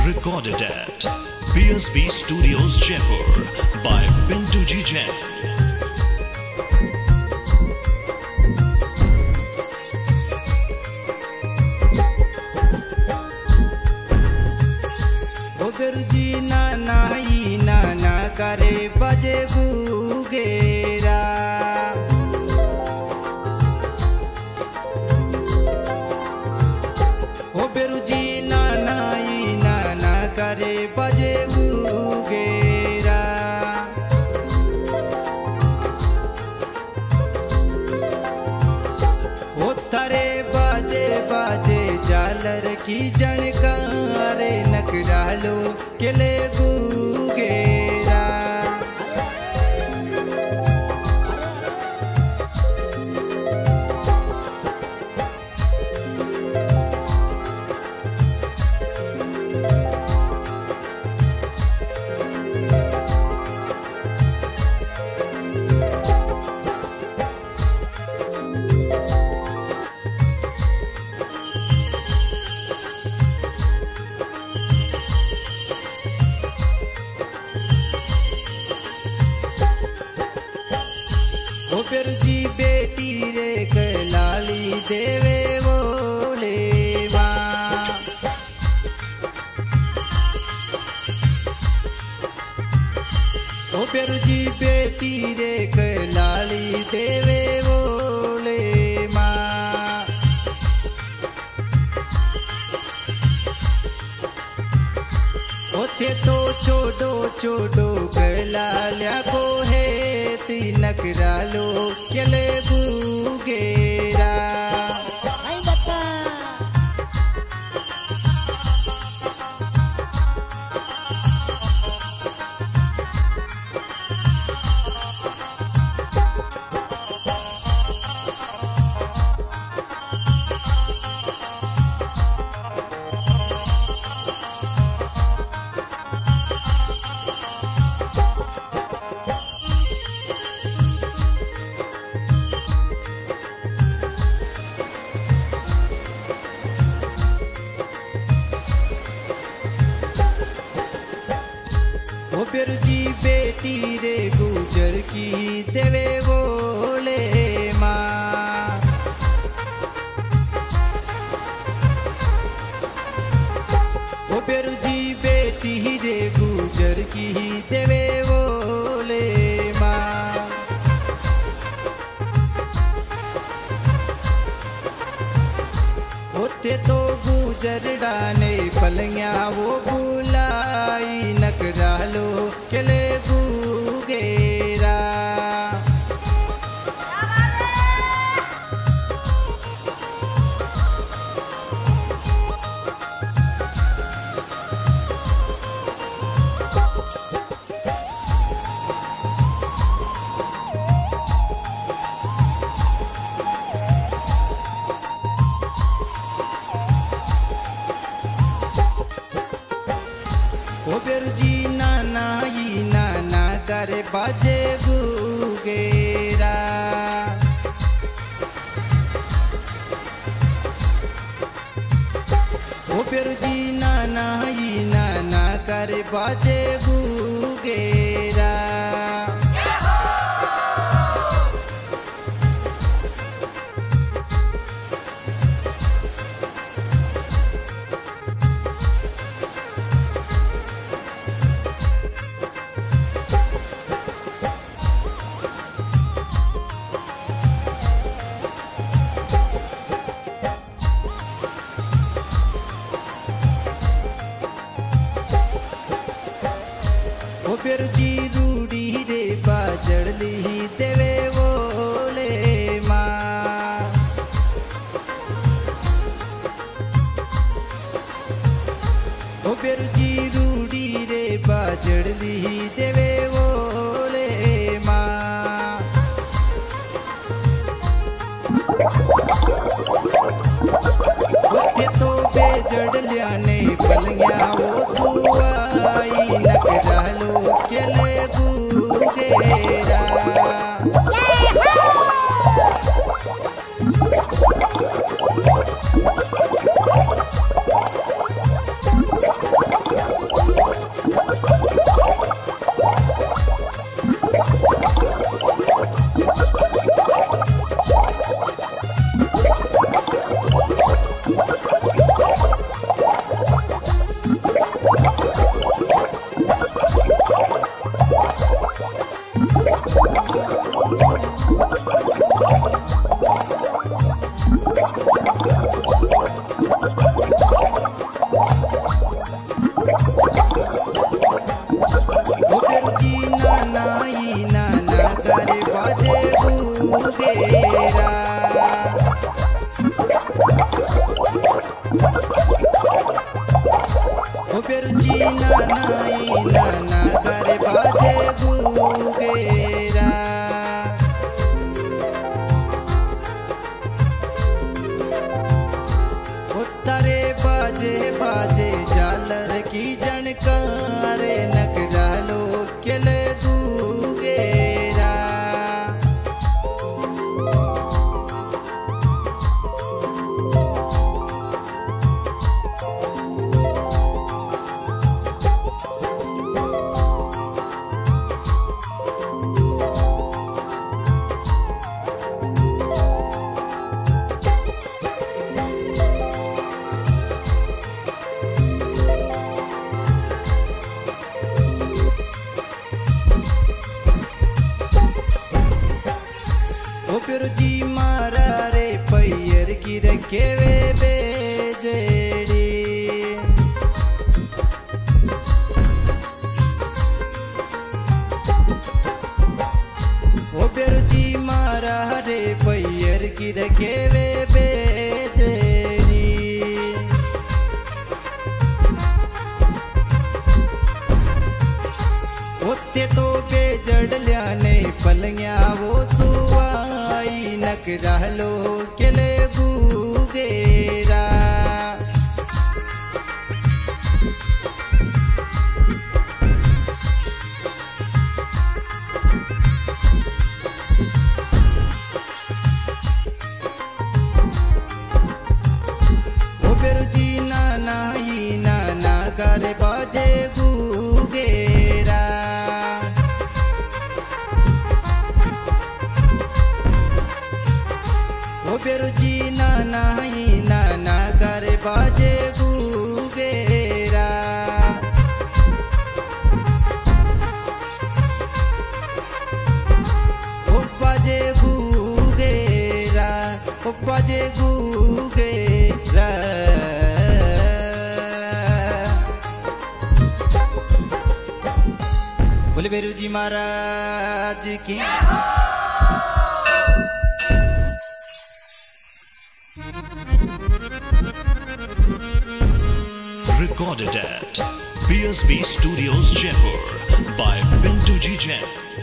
Recorded at PSB Studios, Jaipur by Pintu Ji Jain. करे बजे गुगेरा ओ बेरुजी नानाई नाना करे बजे गुगेरा ओ थारे बाजे बाजे जालर की जनकारे नकरालो केले गुगेरा फिर जी बेटी रे कलाली देवे बोले माँ ओ फिर जी बेटी रे कलाली देवे बोले माँ ओथे तो छोड़ो छोड़ो कलाल्या को है नकरालो केले गुगेरा फिर जी बेटी रे गुजर की देवे बोले माँ ओ फिर जी बेटी रे गुजर की देवे बोले माँ होते तो गुजर डाने पलंगिया वो बुलाई नकरालो केले गुगेरा ओ फिर जी नाना ई नाना करे बाजे गुगेरा ओ फिर जी नाना ई नाना करे बाजे गुगेरा ओ फिर जी रूड़ी रे बाजड़ली देवे बोले माँ ओ फिर जी रूड़ी रे बाजड़ली देवे बोले माँ ओथे तो बेजड़ ने पलंगिया वो सुआई नकरालो केले गुगेरा नानाई नाना करे बाजे गुगेरा। उत्तरे बाजे बाजे झालर की जनकारे नगरा लोग के ले गुगेरा। ओ फिर जी मारा रे पैयर की रखे वे बेजेड़ी। ओ फिर जी मारा रे पैयर की रखे वे बेजेड़ी। ओते तो बेजड़ ल्याने पलंगिया वो सुवाई नकरा लो के ले गुगेरा। ओ फिर जी नानाई नाना करे बाजे गुगेरा। ओ बेरु जी नानाई नाना करे बाजे गुगेरा। ओ बाजे गुगेरा ओ बाजे गुगेरा। बोले बेरु जी महाराज की। Recorded at BSB Studios Jaipur by Bintu G Jain.